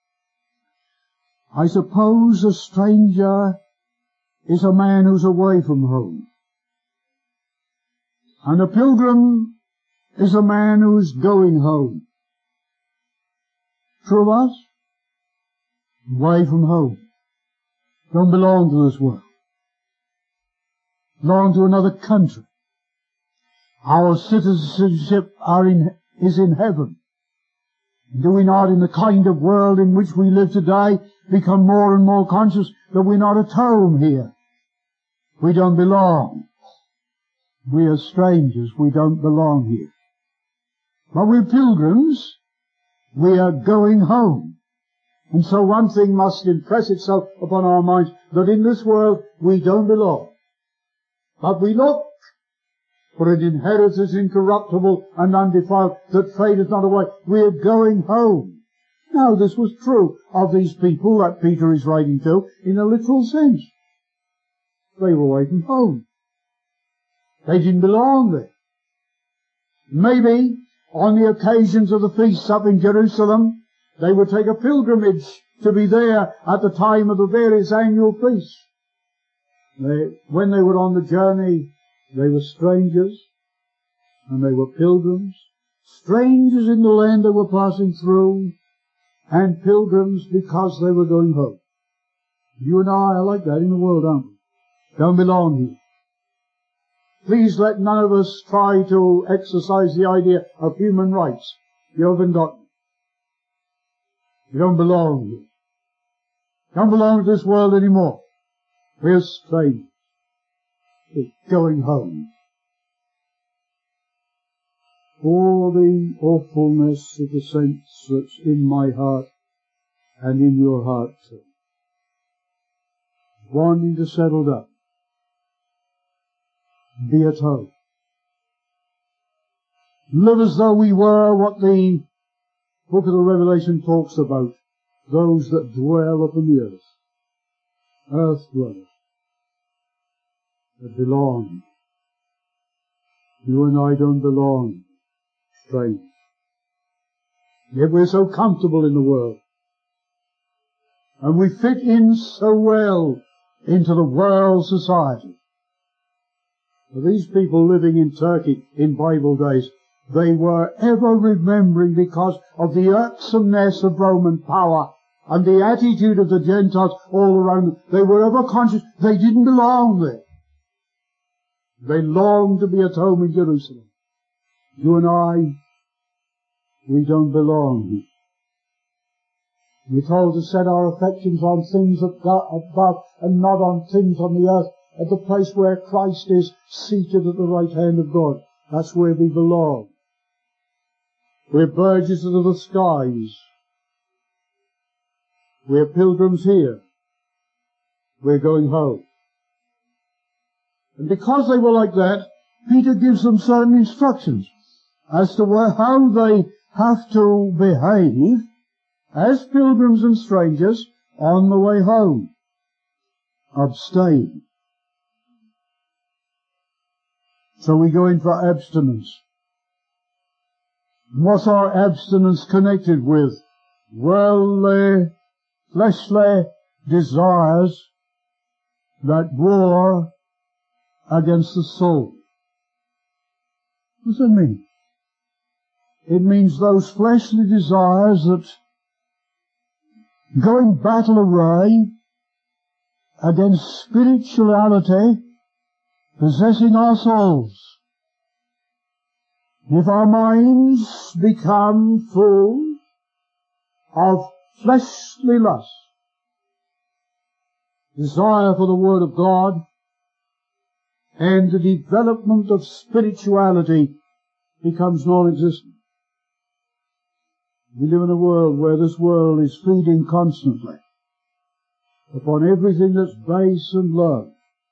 I suppose a stranger is a man who's away from home. And a pilgrim is a man who's going home. True of us? Away from home. Don't belong to this world. Belong to another country. Our citizenship are in, is in heaven. Do we not, in the kind of world in which we live today, become more and more conscious that we're not at home here? We don't belong. We are strangers. We don't belong here. But we're pilgrims. We are going home. And so one thing must impress itself upon our minds, that in this world we don't belong. But we look for an inheritance incorruptible and undefiled that fadeth not away. We are going home. Now this was true of these people that Peter is writing to in a literal sense. They were away from home. They didn't belong there. Maybe on the occasions of the feasts up in Jerusalem, they would take a pilgrimage to be there at the time of the various annual feasts. They, when they were on the journey, they were strangers, and they were pilgrims, strangers in the land they were passing through, and pilgrims because they were going home. You and I are like that in the world, aren't we? Don't belong here. Please let none of us try to exercise the idea of human rights. You haven't got them. You don't belong here. Don't belong to this world anymore. We're strangers. We're going home. For the awfulness of the sense that's in my heart and in your heart too. Wanting to settle down. Be at home. Live as though we were what the book of the Revelation talks about. Those that dwell upon the earth. Earth dwellers. That belong. You and I don't belong. Strange. Yet we're so comfortable in the world. And we fit in so well into the world society. For these people living in Turkey in Bible days, they were ever remembering, because of the irksomeness of Roman power and the attitude of the Gentiles all around them. They were ever conscious they didn't belong there. They longed to be at home in Jerusalem. You and I, we don't belong here. We're told to set our affections on things above and not on things on the earth, at the place where Christ is seated at the right hand of God. That's where we belong. We're burgesses of the skies. We're pilgrims here. We're going home. And because they were like that, Peter gives them certain instructions as to where, how they have to behave as pilgrims and strangers on the way home. Abstain. So we go in for abstinence. What's our abstinence connected with? Worldly, fleshly desires that war against the soul. What does that mean? It means those fleshly desires that go in battle array against spirituality possessing our souls. If our minds become full of fleshly lust, desire for the Word of God, and the development of spirituality becomes non-existent. We live in a world where this world is feeding constantly upon everything that's base and low.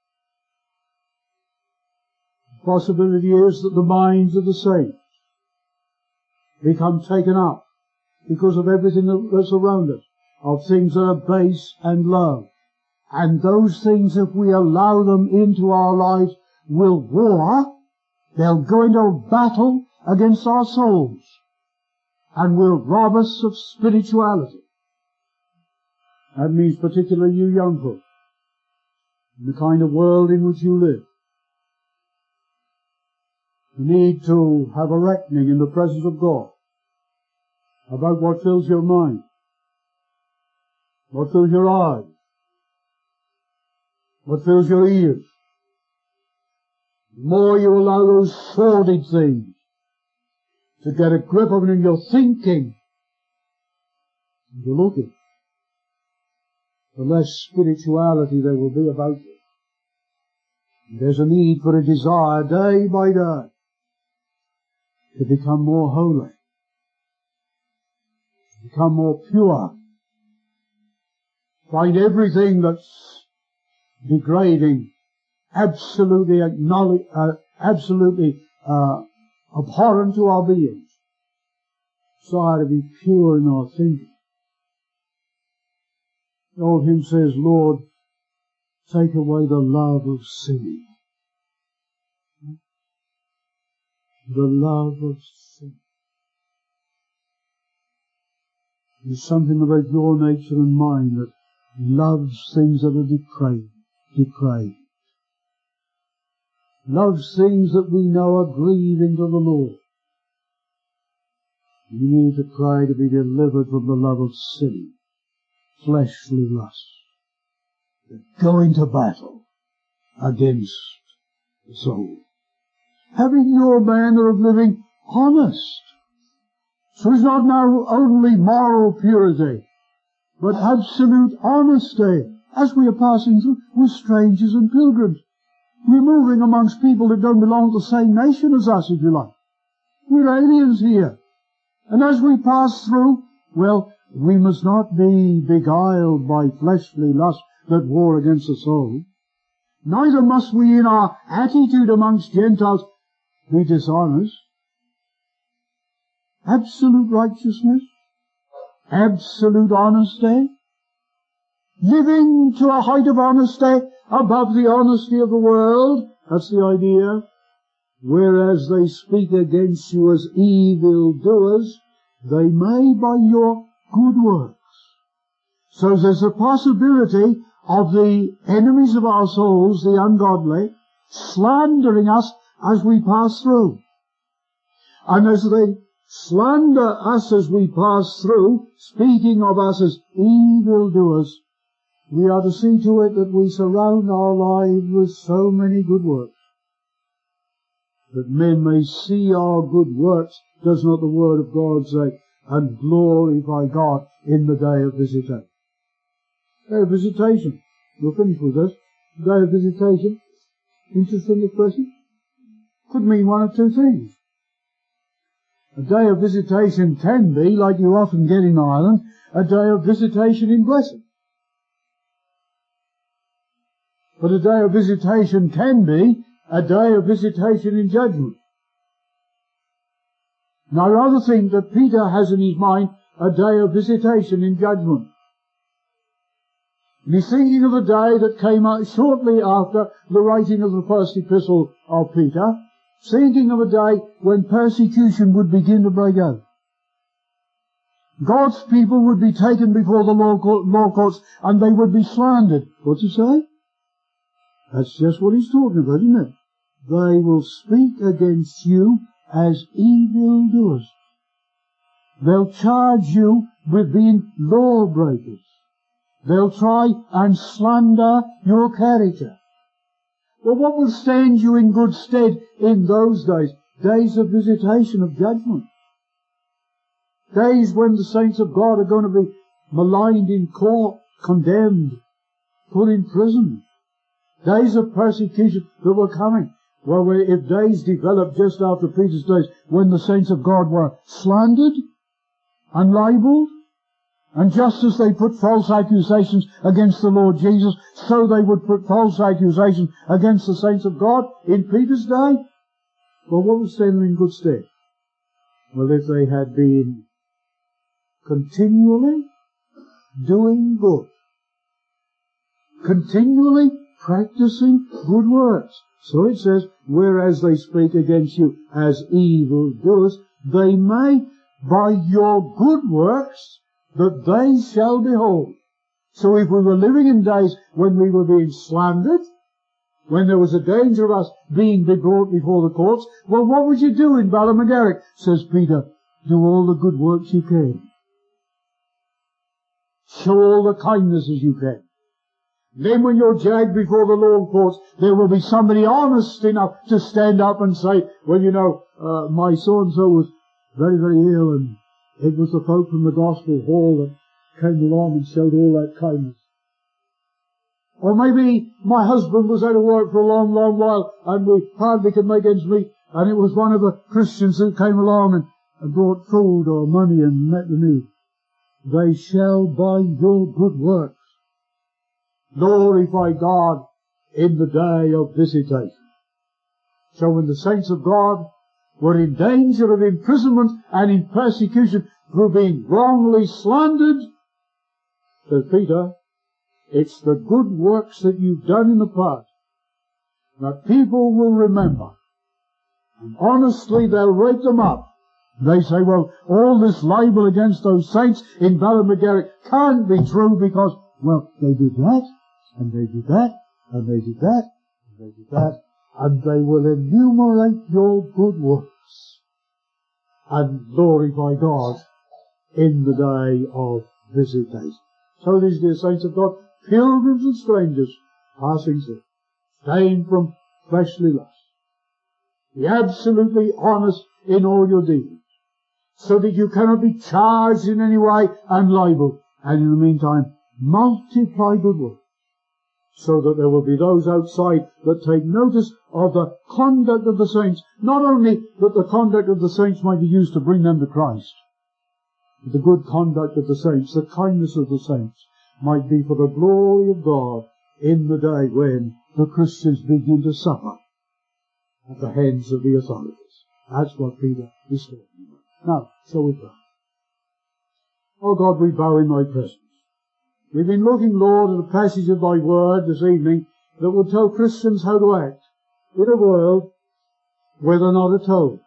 The possibility is that the minds of the saints become taken up because of everything that's around us, of things that are base and low. And those things, if we allow them into our lives, will war. They'll go into battle against our souls and will rob us of spirituality. That means particularly you young folk, in the kind of world in which you live. You need to have a reckoning in the presence of God about what fills your mind, what fills your eyes, what fills your ears. The more you allow those sordid things to get a grip of it in your thinking and your looking, the less spirituality there will be about you. And there's a need for a desire day by day to become more holy, to become more pure, find everything that's degrading, absolutely acknowledge, uh, absolutely uh, abhorrent to our beings. Desire to be pure in our thinking. The old hymn says, Lord, take away the love of sin. The love of sin. There's something about your nature and mine that loves things that are depraved. depraved. Loves things that we know are grieving to the Lord. We need to pray to be delivered from the love of sin, fleshly lust, that go into battle against the soul. Having your manner of living honest. So it's not now only moral purity, but absolute honesty as we are passing through with strangers and pilgrims. We're moving amongst people that don't belong to the same nation as us, if you like. We're aliens here. And as we pass through, well, we must not be beguiled by fleshly lust that war against the soul. Neither must we in our attitude amongst Gentiles be dishonest. Absolute righteousness, absolute honesty, living to a height of honesty above the honesty of the world. That's the idea. Whereas they speak against you as evil doers, they may by your good works. So there's a possibility of the enemies of our souls, the ungodly, slandering us as we pass through. And as they slander us as we pass through, speaking of us as evildoers, we are to see to it that we surround our lives with so many good works, that men may see our good works, does not the Word of God say, and glorify God in the day of visitation. Day of visitation. We'll finish with this. Day of visitation. Interesting expression. Could mean one of two things. A day of visitation can be, like you often get in Ireland, a day of visitation in blessing. But a day of visitation can be a day of visitation in judgment. And I rather think that Peter has in his mind a day of visitation in judgment. And he's thinking of a day that came out shortly after the writing of the first epistle of Peter, thinking of a day when persecution would begin to break out. God's people would be taken before the law, court, law courts and they would be slandered. What's he say? That's just what he's talking about, isn't it? They will speak against you as evildoers. They'll charge you with being lawbreakers. They'll try and slander your character. Well, what will stand you in good stead in those days? Days of visitation, of judgment. Days when the saints of God are going to be maligned in court, condemned, put in prison. Days of persecution that were coming. Well, if days developed just after Peter's days, when the saints of God were slandered and libelled, and just as they put false accusations against the Lord Jesus, so they would put false accusations against the saints of God in Peter's day. Well, what would stand them in good stead? Well, if they had been continually doing good, continually practicing good works. So it says, whereas they speak against you as evildoers, they may, by your good works, that they shall behold. So if we were living in days when we were being slandered, when there was a danger of us being brought before the courts, well, what would you do in Ballymagarrick? Says Peter, do all the good works you can. Show all the kindnesses you can. Then when you're dragged before the law courts, there will be somebody honest enough to stand up and say, well, you know, uh, my so-and-so was very, very ill, and it was the folk from the Gospel Hall that came along and showed all that kindness. Or maybe my husband was out of work for a long, long while, and we hardly could make ends meet, and it was one of the Christians that came along and, and brought food or money and met the need. They shall by your good works glorify God in the day of visitation. So when the saints of God were in danger of imprisonment and in persecution through being wrongly slandered, says Peter, it's the good works that you've done in the past that people will remember. And honestly, they'll rake them up. They say, well, all this libel against those saints in Ballymagarrick can't be true because, well, they did that, and they did that, and they did that, and they did that, and they will enumerate your good works and glorify God in the day of visitation. So these dear saints of God, pilgrims and strangers passing through, staying from fleshly lust. Be absolutely honest in all your dealings, so that you cannot be charged in any way and libelled. And in the meantime, multiply good works, so that there will be those outside that take notice of the conduct of the saints, not only that the conduct of the saints might be used to bring them to Christ, but the good conduct of the saints, the kindness of the saints, might be for the glory of God in the day when the Christians begin to suffer at the hands of the authorities. That's what Peter is talking about. Now, shall we pray? Oh God, we bow in thy presence. We've been looking, Lord, at a passage of thy word this evening that will tell Christians how to act in a world where they're not at home,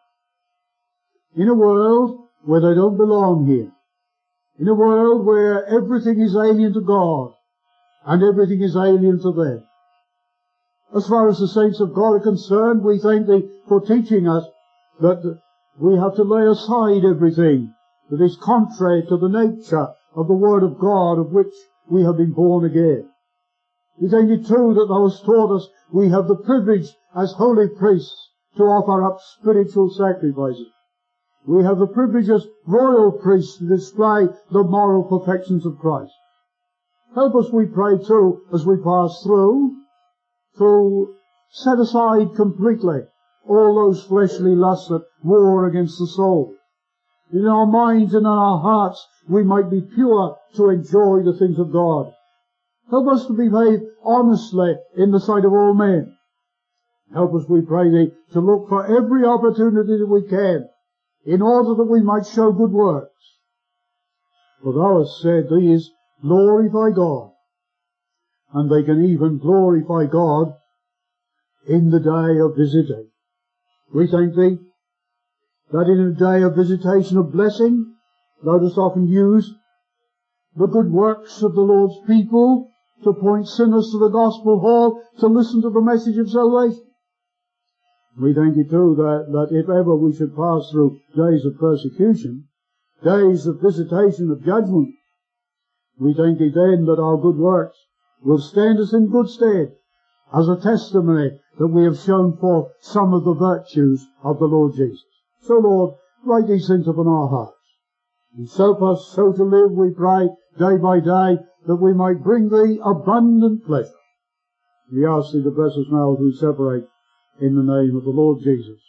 in a world where they don't belong here, in a world where everything is alien to God and everything is alien to them. As far as the saints of God are concerned, we thank thee for teaching us that we have to lay aside everything that is contrary to the nature of the Word of God, of which we have been born again. We think it too that thou hast taught us we have the privilege as holy priests to offer up spiritual sacrifices. We have the privilege as royal priests to display the moral perfections of Christ. Help us, we pray, too, as we pass through, to set aside completely all those fleshly lusts that war against the soul. In our minds and in our hearts we might be pure to enjoy the things of God. Help us to behave honestly in the sight of all men. Help us, we pray thee, to look for every opportunity that we can, in order that we might show good works. For thou hast said, these glorify God, and they can even glorify God in the day of visiting. We thank thee that in a day of visitation of blessing, thou dost often use the good works of the Lord's people to point sinners to the gospel hall to listen to the message of salvation. We thank you too that, that if ever we should pass through days of persecution, days of visitation of judgment, we thank thee then that our good works will stand us in good stead as a testimony that we have shown forth some of the virtues of the Lord Jesus. So, Lord, write these things upon our hearts, and help us so to live, we pray, day by day, that we might bring thee abundant pleasure. We ask thee to bless us now as we separate in the name of the Lord Jesus.